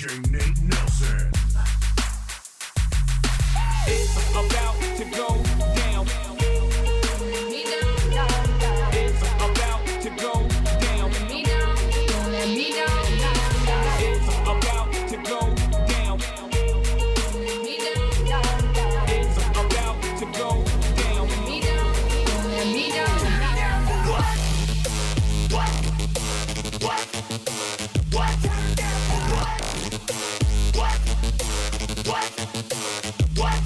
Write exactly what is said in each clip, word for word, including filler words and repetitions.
J Nate Nelson. It's about to go down. Me down, down, down. It's about to go down. Me down, don't let me down, down, down. It's about to go down. Me down, down, down. It's about to go down. Me down, don't let me down, down. What? What? What? What? What? What? What?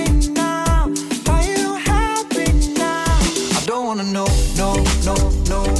no, no, no.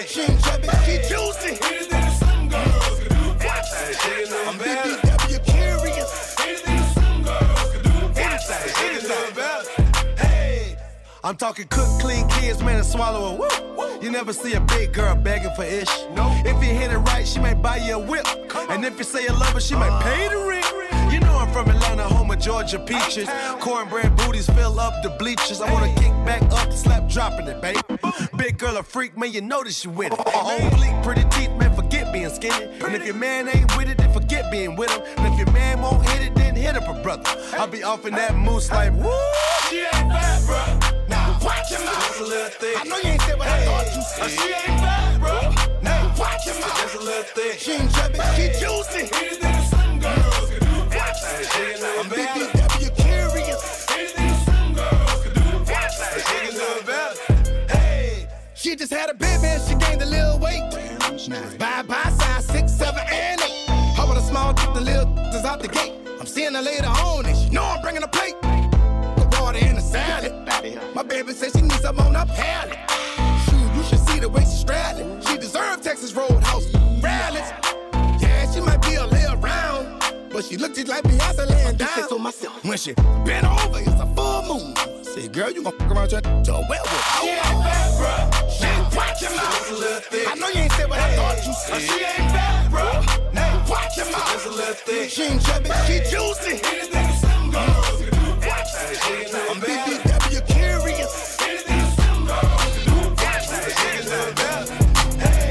thick. She ain't chubby, she juicy. Anything that some girls can do. Watch that. She a little I'm better. B B W curious. Anything that some girls can do. Watch that. She a little better. Hey, I'm talking cook, clean kids, man, and swallow a woo. You never see a big girl begging for ish. No. If you hit it right, she might buy you a whip. And if you say you love her, she might pay the rent. You know I'm from Atlanta, home of Georgia peaches. Cornbread booties fill up the bleachers. I wanna kick back up, slap dropping it, babe. Big girl a freak, man, you know that she with it. Old bleak, pretty teeth, man, forget being skinny. And if your man ain't with it, then forget being with him. And if your man won't hit it, then hit up a brother. I'll be off in that moose like, woo. She ain't fat, bruh. Now watch your mouth. Just a little thick. I know you ain't said what I thought you said. She ain't fat, bruh. Now watch your mouth. Just a little thick. She ain't chubby, she juicy. Anything that some girls can do. Watch that. She a little I'm B better. B W curious. Anything that some girls can do. Watch that. She a little better. Hey, she just had a baby and she gained a little weight. Now it's bye bye size six, seven, and eight. How about a small dick, the little is out the gate. I'm seeing her later on and she know I'm bringing a plate. The water and the salad. My baby says she needs some on her palate. Shoot, you should see the way she's straddling. She deserves Texas Roadhouse rallies. Yeah, she might be a little round, but she looked just like Beyonce laying down. So myself. When she bent over, it's a full moon. Say, girl, you gon' fuck around your to a werewolf. She ain't fat, bruh. She ain't watch your Just a little mouth. thick. I know you ain't said what I thought you said. She ain't fat, bruh. Now watch your Just a mouth. little thick. She ain't chubby, she juicy. Anything that some girls can do. Watch that. She a little I'm B better. B W curious. Anything that some girls can do. Watch that. She a little better. Hey.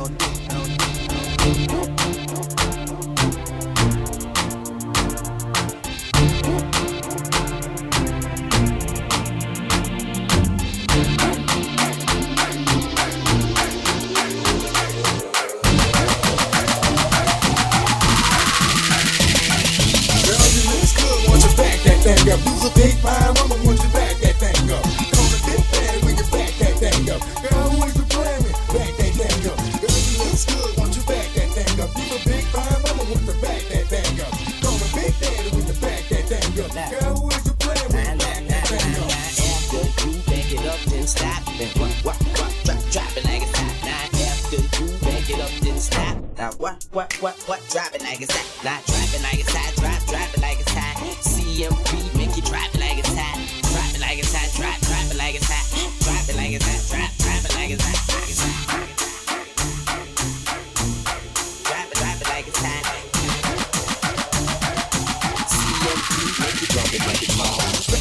Girl, you look good, want you back that thing up. You's a big fine woman, want you back that thing up. Call a big daddy when you back that thing up. Girl, who is you playing with? Back that thing up. Girl, you look good, want you back that thing up. You's a big fine woman, want you back that thing up. Call a big daddy when you back that thing up. Girl, who is you playing with? Back that thing up. After you back it up, then stop. Then what, what, what, drop, drop it like it's hot. Now after you back it up, then stop. Now what, what, what, what, drop it like it's hot. Now drop it like it's hot, drop, drop it like it's hot. C M P make you drop it like it's hot. Drop it like it's hot, drop, drop it like it's hot. Drop it like it's hot, drop, drop it like it's hot. Like it's hot. Drop it, drop it like it's hot. C M P make you drop it like it's hot.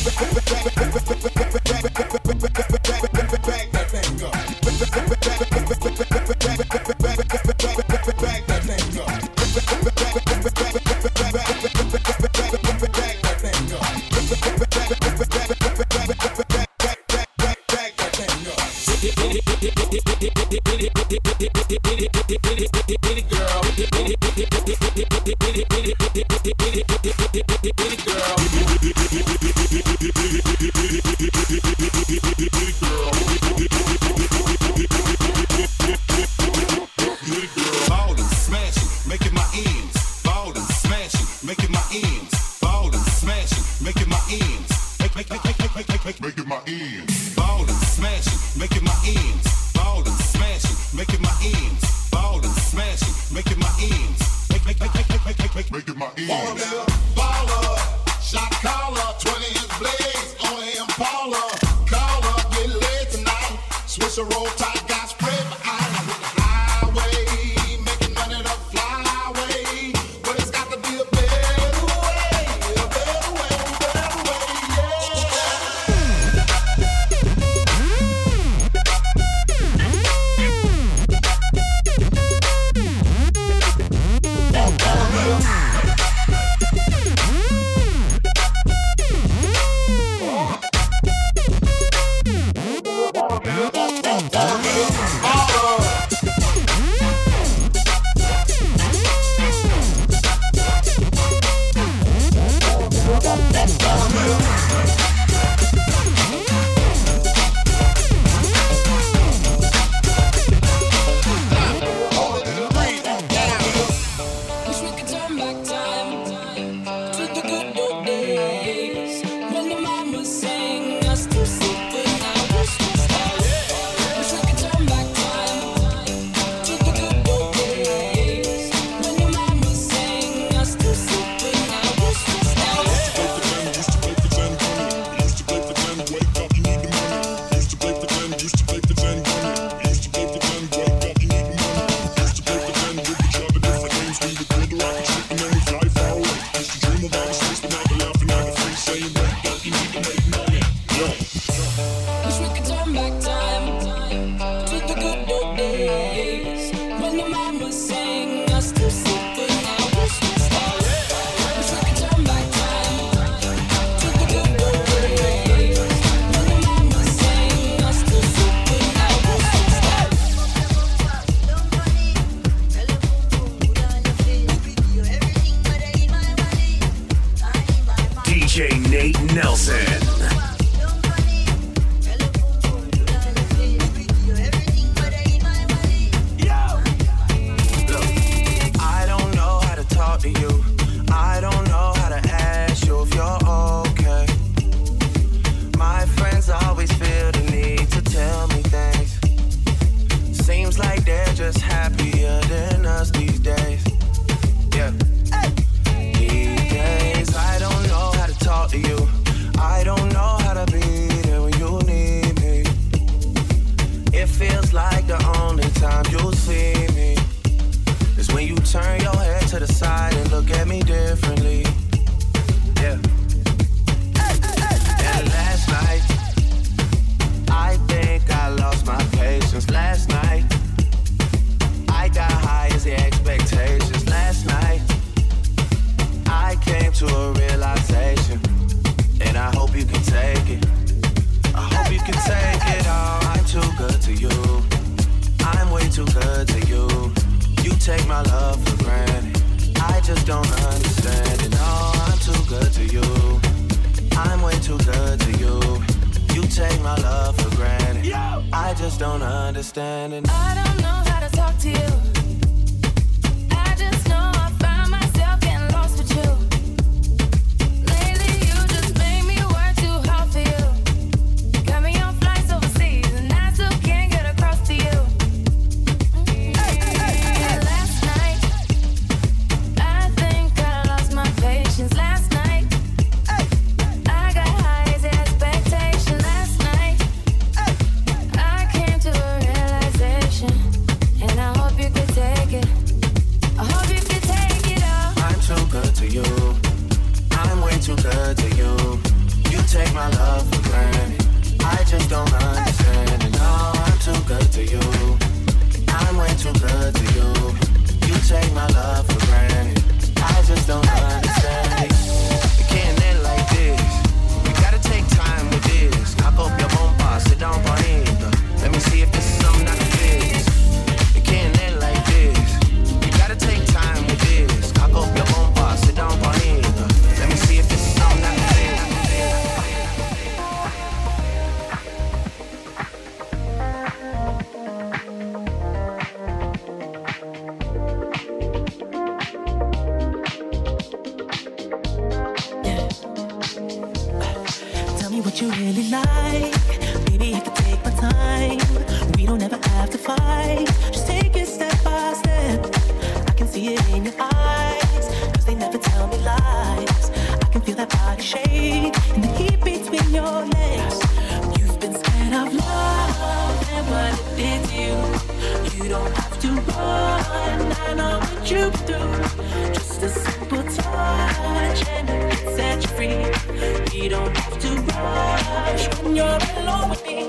Back that thing up. Back that thing up. Ballin', smashing, making my ends. Ballin', smashing, making my ends. Ballin', smashing, making my ends. Make, make, make, make, make, make, make, make, making my ends. Ballin', smashing, making my ends. Ballin', smashing, making my ends. Ballin', smashing, making my ends. Make, make, make, make, make, make, make, make, making my ends. Baller, shot caller, twenty inch blades on an Impala. Caller, get laid tonight. Switch a roll tight, got spread my eyes with the highway. Making money the flyway. But it's got to be a better way. A better way, better way, Yeah. like they're just happier than us these days. Yeah. These days, I don't know how to talk to you. I don't know how to be there when you need me. It feels like the only time you'll see me is when you turn your head to the side and look at me differently. Yeah. And last night, I think I lost my patience. Last night, I got high as the expectations. Last night, I came to a realization, and I hope you can take it. I hope you can take it all. I'm too good to you. I'm way too good to you. You take my love for granted. I just don't understand it. No, I'm too good to you. I'm way too good to you. You take my love for granted. I just don't understand it. I don't know how to talk to you. I just know I find myself getting lost with you. Lately you just made me work too hard for you. Got me on flights overseas and I still can't get across to you. And last night, I think I lost my patience. Last night, I got high as expectation. Last night, I came to a realization, and I hope you could take it. I hope you could take it all. I'm too good to you. I'm way too good to you. You take my love for granted. I just don't understand it. No, I'm too good to you. I'm way too good to you. You take my love for granted. I just don't understand it. It can't end like this. You gotta take time with this. Cock up your bumper, sit down bonita. Let me see if this is something I can fix. It can't end like this. You gotta take time with this. Cock up your bumper, sit down bonita. Let me see if this is something I can fix. Tell me what you really like. Baby, I can take my time. We don't ever have to fight. Just take it step by step. I can see it in your eyes, cause they never tell me lies. I can feel that body shake and the heat between your legs. You've been scared of love and what it did to you. You don't have to run, I know what you do. Just a simple touch and it can set you free. We don't have to rush when you're alone with me.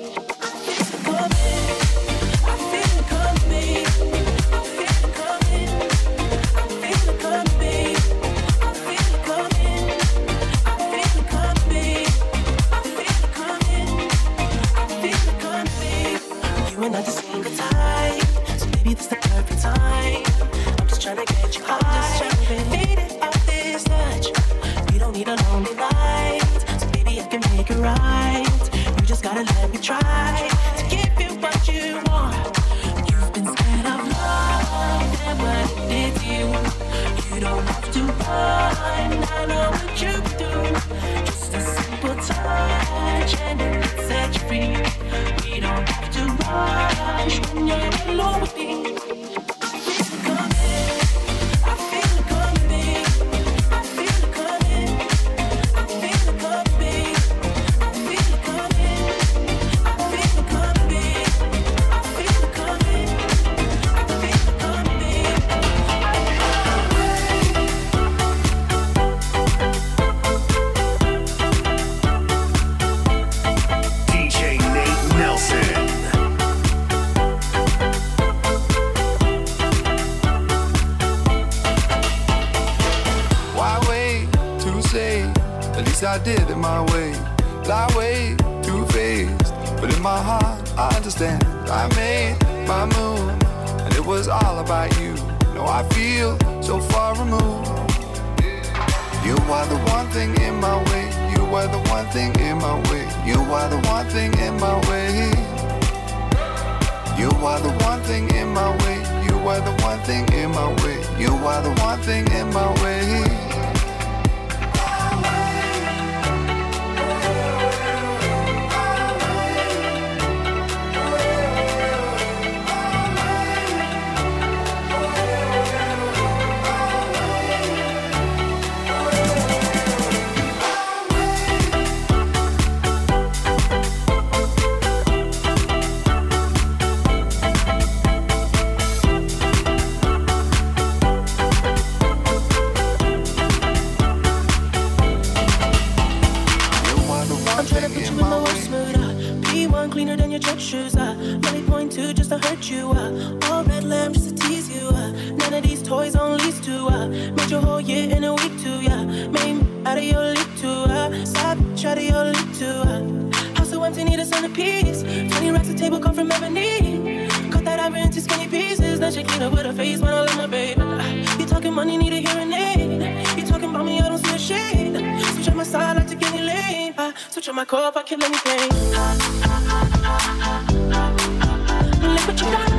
I feel it coming, I feel it coming, I feel it coming, I feel it coming, I feel it coming, I feel it coming, I feel it coming. You and I just ain't the type, so maybe this the perfect time. I'm just trying to get you high, fade it off this touch. You don't need a lonely night, so baby I can make it right. You just gotta let me try to give you what you want. You've been scared of love and what it did to you. You don't have to run, I know what you do. Just a simple touch and it can set you free. We don't have to rush when you're alone with me. I did it my way, lie way too faced, but in my heart I understand. I made my move, and it was all about you. No, I feel so far removed. You are the one thing in my way. You are the one thing in my way. You are the one thing in my way. You are the one thing in my way. You are the one thing in my way. You are the one thing in my way. these toys on lease to uh, made your whole year in a week too, yeah. Made me out of your league too, uh, side bitch out of your league too, uh. House so empty, need a centerpiece. Twenty racks a table come from ebony. Cut that ivory into skinny pieces. Then she clean up with her face when I love my baby. Uh, you talking money, need a hearing aid. You talking about me, I don't see a shade. Switch on my side, I take any lane. Uh, switch on my core if I kill anything. Look what you got.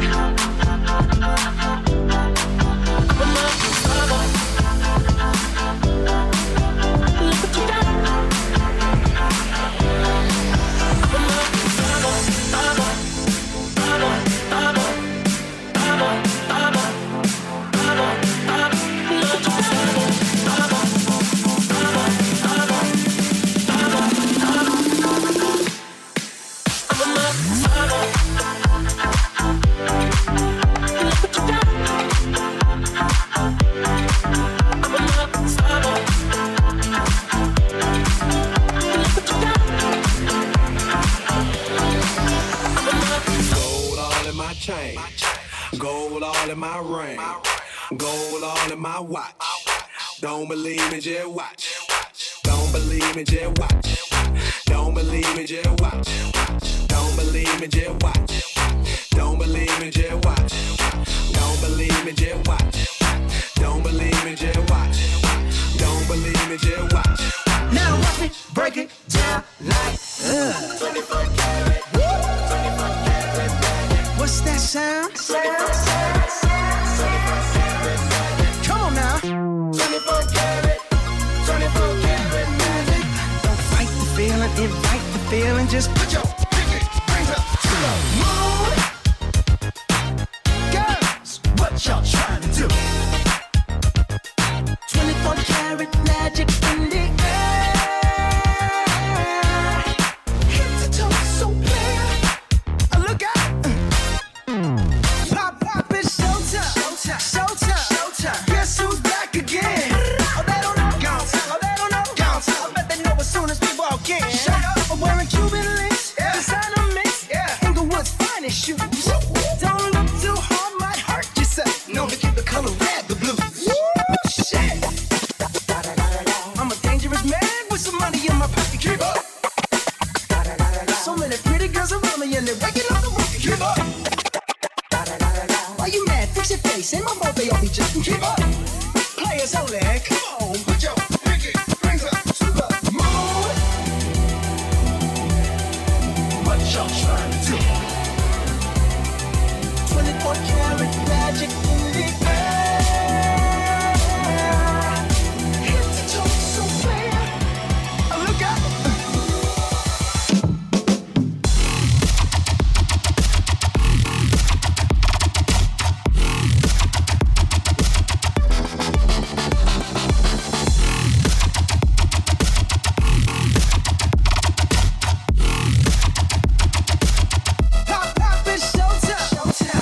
Don't believe me, just watch. Don't believe me, just watch. Don't believe me, just watch. Don't believe me, just watch. Don't believe me, just watch. Don't believe me, just watch. Don't believe me, just watch. Don't believe me, just watch. Now watch me break it down like uh. twenty-four karat. twenty-four karat magic. What's that sound? twenty-four karat. twenty-four karat magic. Come on now. twenty-four karat. twenty-four karat magic. Don't fight the feeling, invite the feeling. Just put your pinky rings up to the moon. Girls, what y'all trying to do? twenty-four karat magic in the air. Head to toe, so clear. Look out. Pop, pop, it's showtime. Showtime. Showtime. Showtime. Guess who's back again? Oh, they don't know. Gone. Oh, they don't know. Gone. I bet they know as soon as we walk in. Shut up. I'm wearing Cuban links. Yeah. Designer mix. Yeah. Inglewood's finest shoes. Don't look too hard, might hurt yourself. Known to keep the color red, the blue. Shit. I'm a dangerous man with some money in my pocket. Keep up. So many pretty girls around me and they're waking up the rocket. Keep up. Why you mad? Fix your face. Ain't my fault they all be just keep up. Players only. Come on, put your pinky rings up to the moon. What y'all trying to do? twenty-four karat magic in the air. Head to toe, so clear. Oh, look out. Pop, pop, it's showtime. Showtime.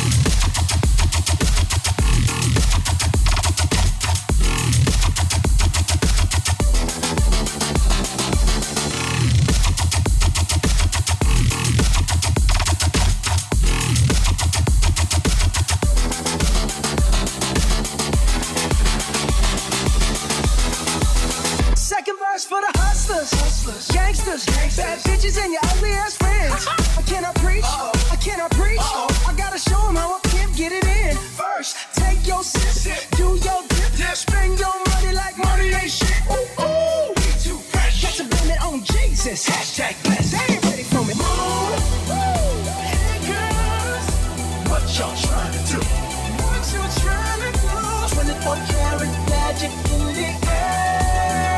Second verse for the hustlers, hustlers. Gangsters, bad bitches and your ugly ass friends. I cannot preach, I cannot preach. I gotta show them how a pimp get it in. First, take your sip, do your dip, spend your money like money ain't shit. Ooh, ooh, we too fresh. Got to blame it on Jesus. Hashtag blessed. They ain't ready for me. Ooh, ooh. Hey girls, what y'all trying to do? What you trying to do? twenty-four karat magic in the air.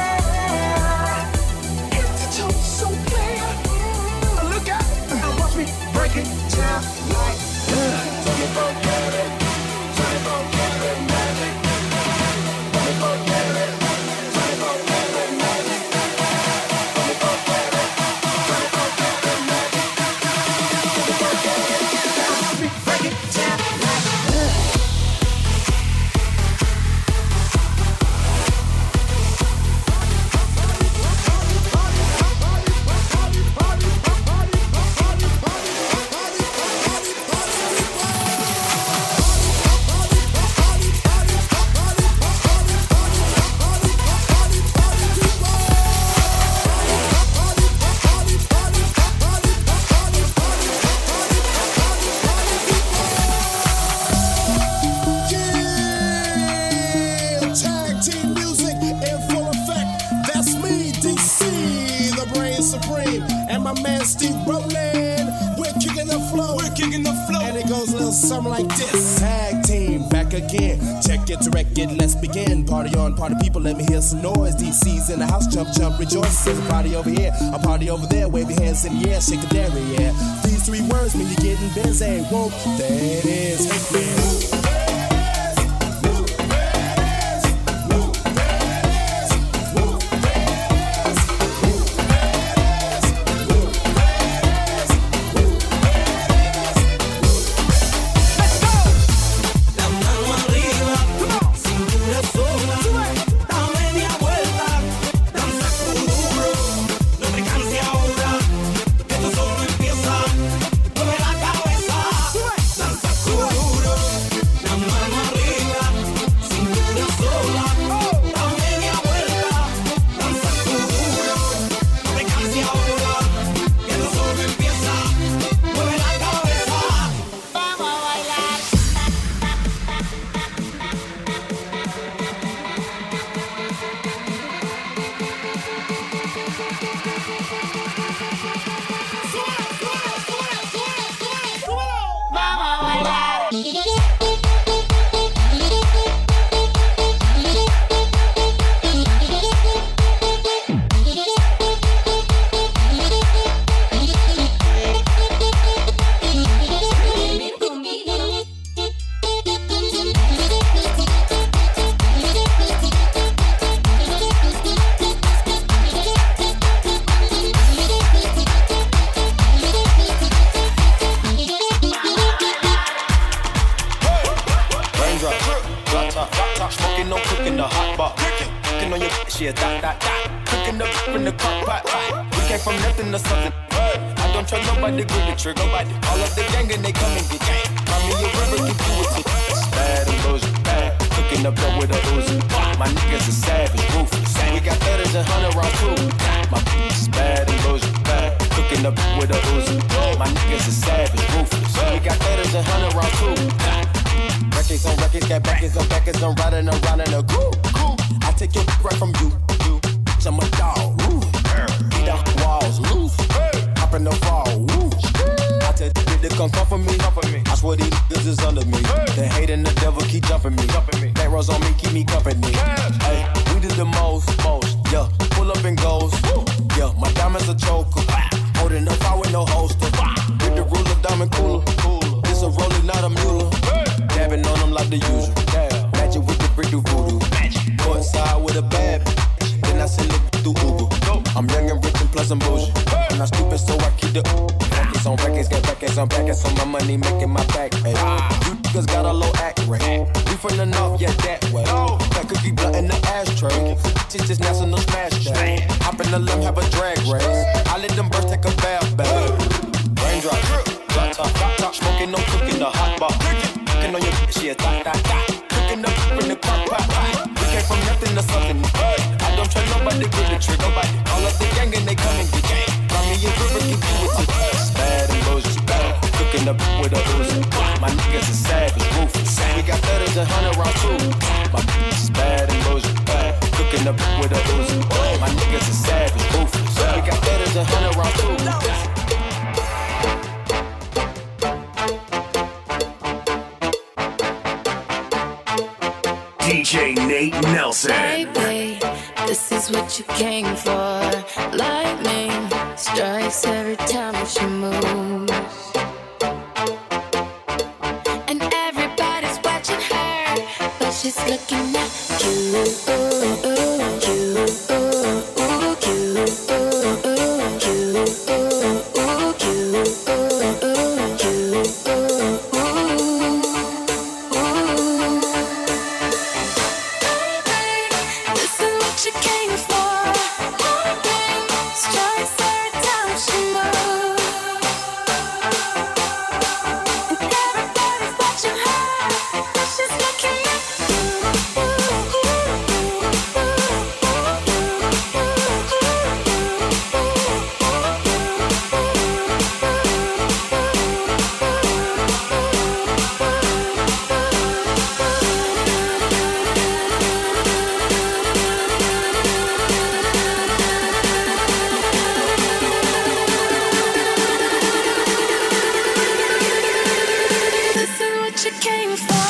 Head to toe, so clear. Look out. Now watch me break it down like uh. twenty-four karat. twenty-four karat magic. twenty-four karat. twenty-four karat magic. twenty-four karat. twenty-four karat magic. twenty-four karat. Now watch me break it down like uh. something like this. Tag team back again. Check it to record, let's begin. Party on, party people, let me hear some noise. D C's in the house, jump, jump, rejoice. There's a party over here, a party over there. Wave your hands in the air, shake a dairy, yeah. These three words mean you're getting busy. Whoa, there it is. Hey, man. D J Nate Nelson. Baby, this is what you came for. Lightning strikes every time she moves. And everybody's watching her, but she's looking at you. She's looking at you. you came for.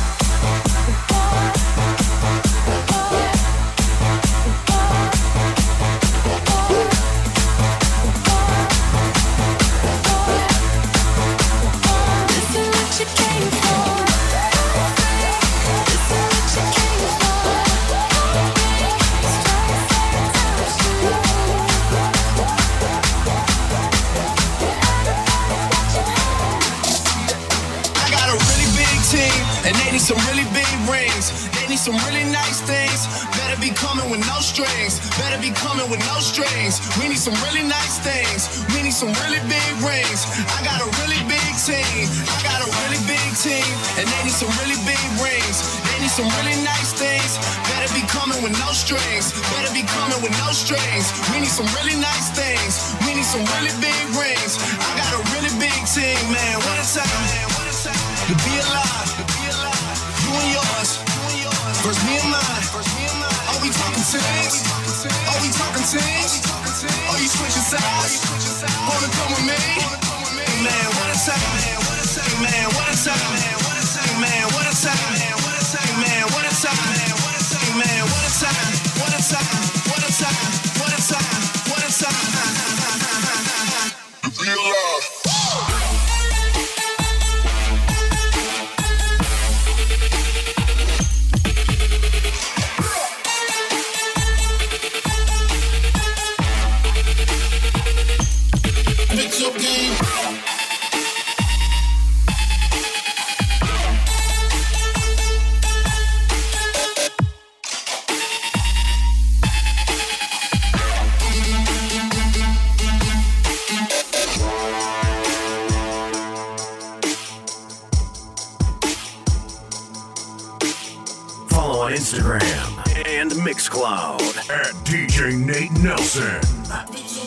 Some really big rings, they need some really nice things. Better be coming with no strings, better be coming with no strings. We need some really nice things, we need some really big rings. I got a really big team, I got a really big team, and they need some really big rings. They need some really nice things, better be coming with no strings, better be coming with no strings. We need some really nice things, we need some really big rings. I got a really big team, man, what a time, man, what a time to be alive. You and yours, first me and mine. Are we talking things? Are we talking things? Are you switching sides? Wanna come with me? Man, what a time, man, what a time, man, what a time, man, what a time, man, what a time, man, what a time, man, what a time, man, what a time, man, what a time, what a time, what a time, what a time, what a time. To be alive. Instagram and Mixcloud at D J Nate Nelson.